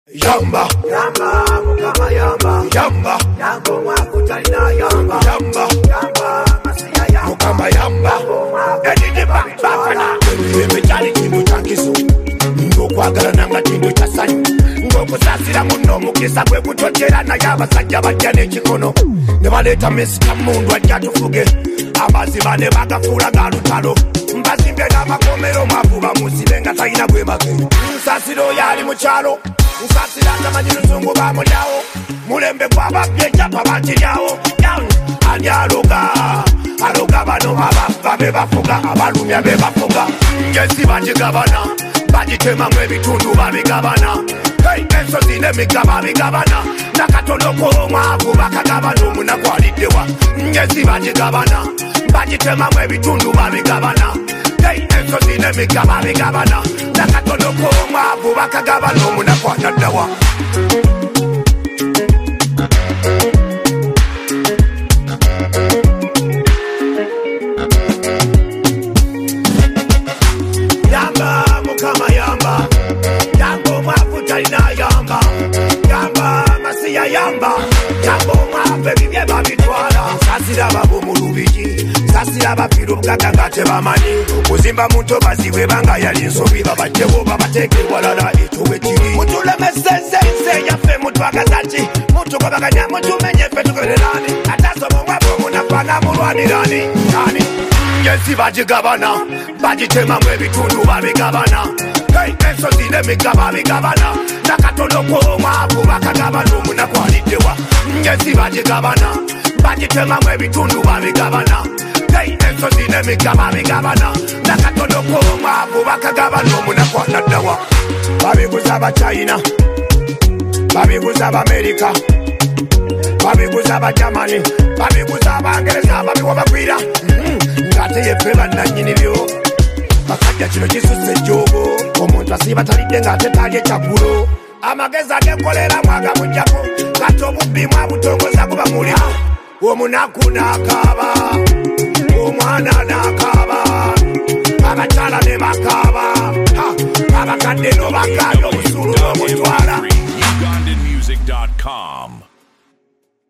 Yamba, yamba, mukama yamba, yamba, yango mwakutalina yamba, yamba, yamba, masiya yamba, mukama yamba, edide bakana, emechali kindu chankiso, ngokwagala nanga kindu chasanyu, ngokusasira muno mukisa kwe kutochera na yabasajja bajja n'ekikono, ne baleeta mesika mundu ajja tufuge, amaziba ne bagafuula ga lutalo, mbazimbe n'amakomero mwavuba musibe nga talina gwebage, nsasiro yali mu kyalo. Nsasira tamanyi luzungu bamulyawo mulembe gwababye japa bakiryawo ani aloga bano abafa be bafuga abalumya be bafuga ngesi bagigabana bagitemamu ebitundu babigabana ensozi n'emigaba bigabana nakatono k'omwavu bakagabana omunaku aliddewa ngesi bagigabana bagitemamu ebitundu babigabana ensozi n'emigaba bigabana nakatono k'omwavu bakagabana omunaku anaddawa yamba mukama yamba yamba omwavu talina yamba yamba masiya yamba yamba omwavu ebibye babitwala nsasira babo mu lubigi nsasira bafiira obugaga nga tebamanyi okuzimba muntu bazibwe banga yali nsobi babajjewo babateeke walala ekyowe kiri mutulemesesese yaffe mutwagaza ki mutugobaganya mutumenye ffe tugolerani atasoma omwavu omunafana mulwanirani ani ngesi bagigabana bagitemamu ebitundu babigabana ensozi n'emigaba bigabana nakatono k'omwavu bakagabana omunaku aliddewa ngesi bagigabana bagitemamu ebitundu babigabana ensozi n'emigaba bigabana nakatono k'omwavu bakagabana omunaku anaddawa babiguza abachina babiguza abamerika babiguza abajamani babiguza abangereza babiwa bagwira ngate yeffe bannannyini byo bakajja kino kisusa ejjoogo omuntu asiiba talidde ng'ate talya ekyaggulo amagezi agenkoleramu agamugyako kati obubbi mwabutongoza guba mulimu omunaku n'akaaba omwana n'akaaba abakyala ne bakaaba abakadde n'obakaabya obusuulu n'omutwala UgandanMusic.com